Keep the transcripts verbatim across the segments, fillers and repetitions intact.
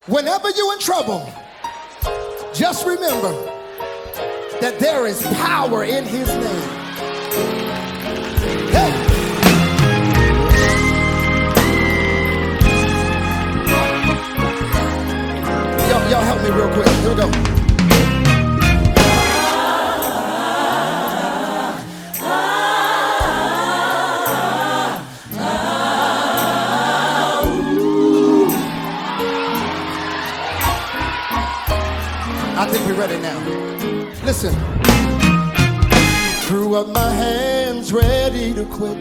Whenever you're in trouble, just remember that there is power in his name. Hey. Y'all, y'all help me real quick. Here we go. I think we're ready now. Listen. Threw up my hands ready to quit,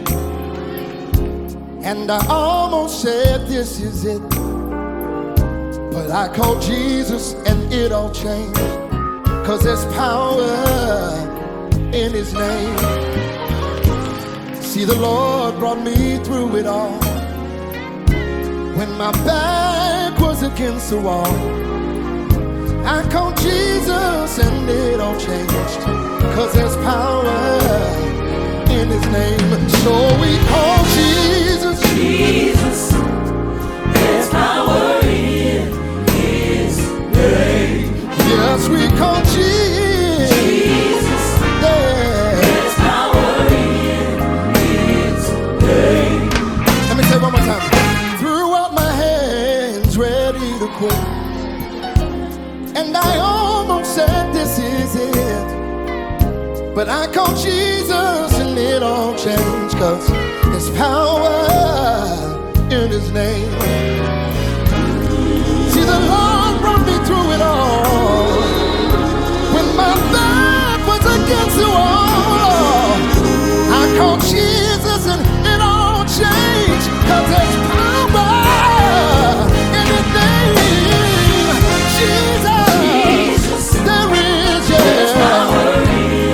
and I almost said this is it, but I called Jesus and it all changed, cause there's power in his name. See, the Lord brought me through it all when my back was against the wall. I called Jesus and it all changed, cause there's power in his name. So we call Jesus. Jesus, there's power in his name. Yes, we call Jesus. Jesus, yeah. There's power in his name. Let me say it one more time. Threw up my hands ready to quit, and I almost said this is it, but I called Jesus and it all changed, cause there's power in his name. See, the Lord brought me through it all when my back was against the wall. I called Jesus and it all changed, cause there's power in his name. Jesus, there is, yeah.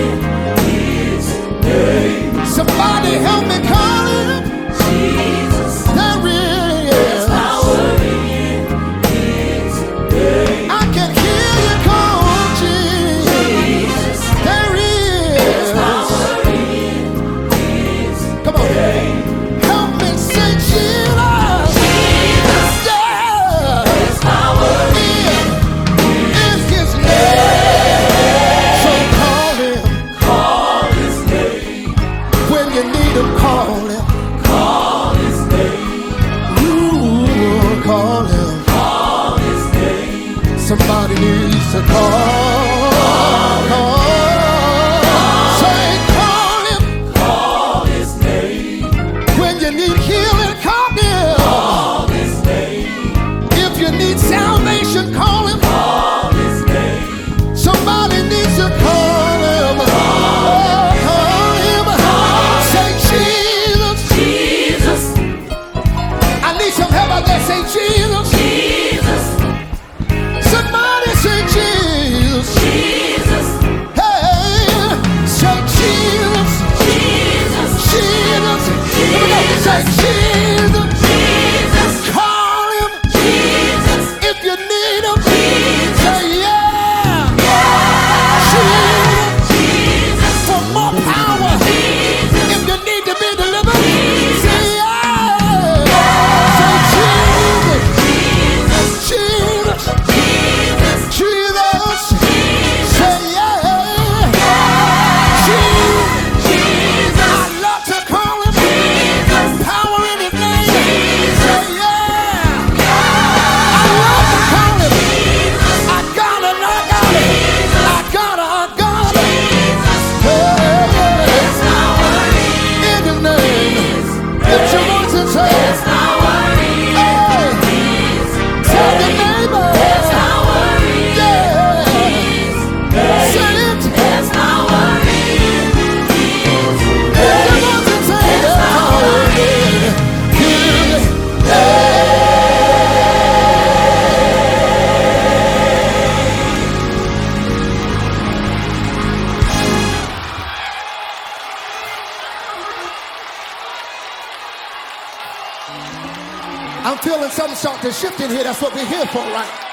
Somebody help me call him. Jesus, There is. there's power in his name. I can hear you call Jesus. Jesus, There there's is. power in his Come on. name. Help me say Jesus. Jesus, Yeah. there's power In, in his name. So call him call his name. when you need him. Call him. Call his name. Ooh, call him. Call his name. Somebody needs to call. Call. Say, call him Call his name. when you need healing. Call him. Call his name. If you need salvation, call him. Call his name. Somebody needs to call him. Oh, call him. Say, Jesus. Jesus, I need some help out there. Say, Jesus. Jesus, Somebody say, Jesus. Jesus, Hey, say, Jesus. Jesus, Jesus. Here we go. Say, Jesus. Jesus, Call him Jesus, if you need him. Jesus. Say, yeah. Jesus. Jesus, For more power. Jesus, If you need to be delivered, say yeah. Say Jesus. Jesus, Jesus. Jesus, Jesus. Say yeah. Jesus. Jesus, I love to call him. Power in his name. Say yeah. I love to call him. I gotta, I gotta. I gotta, I gotta. Hey, there's power in his name. Lift your voice and say, there's power hey, in his tell your neighbor. there's power in Yeah. his Say it. there's power in his Lift your voice and say, there's power in his name. I'm feeling something start to shift in here. That's what we're here for, right?